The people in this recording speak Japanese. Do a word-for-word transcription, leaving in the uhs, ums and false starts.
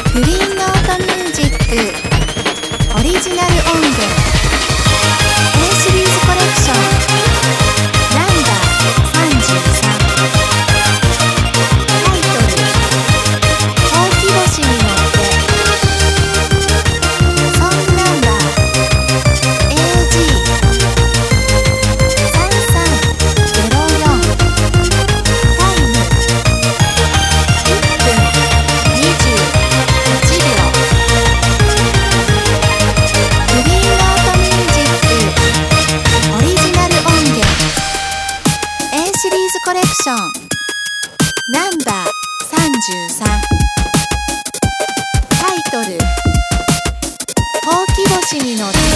グリーンノートミュージックオリジナル音源 A シリーズコレクションナンバーさんじゅうさんタイトルほうき星に乗ってソングナンバー エージーさんさんゼロよんタイムいっぷんにじゅうはちびょうグリーンノートミュージックオリジナル音源 A シリーズコレクションナンバーさんじゅうさんタイトルほうき星に乗って